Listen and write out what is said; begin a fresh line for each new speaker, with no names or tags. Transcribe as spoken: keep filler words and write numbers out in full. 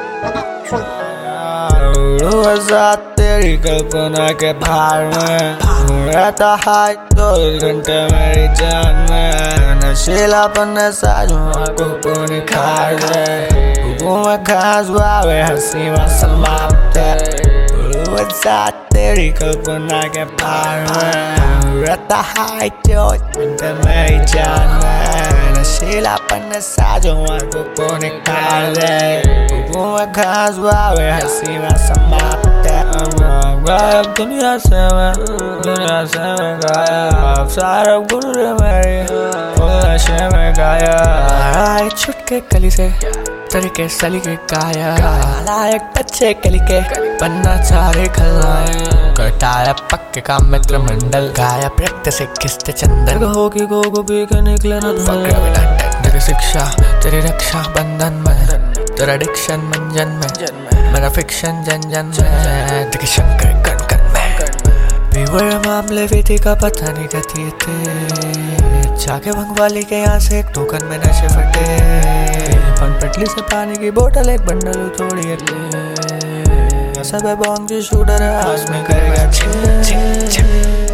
तेरी कल्पना के भार में रहता है चौबीस घंटे मेरी जान में। नशीलापन ने साजों को निखार दे, में खास बावे हंसी में समाप्त है। तेरी कल्पना के भार में रहता है चौबीस घंटे मेरी जान में। नशीलापन ने साजों को निखार दे, में खास बावे हंसी में समाप्त है। गायब दुनिया से मैं, दुनिया से मैं गायब, सारा गुरु मेरी नशे में गायब। छुटके कली से तरीके सलीके गायब, लायक बच्चे कली के बनना चाहे खलनायक। करता है पक्के का मित्र मंडल गायब, रक्त से खिस्ते चंदन होगी गो गो भी के निकले न तेरी शिक्षा तेरी रक्षा बंधन में, तेरा डिक्शन मंजन में, मेरा फिक्शन जन जन में, तेरी शंकर कण कण में। बेवर मामले विधि का पता नहीं कहती थे, जाके भंगवाली के यहाँ से एक टोकन में नशे फटे। पनपटली से पानी की बोतल एक बंडल तोड़ी सब बॉन्ग की शूटर है, आस में करेगा छिन छिन छिन।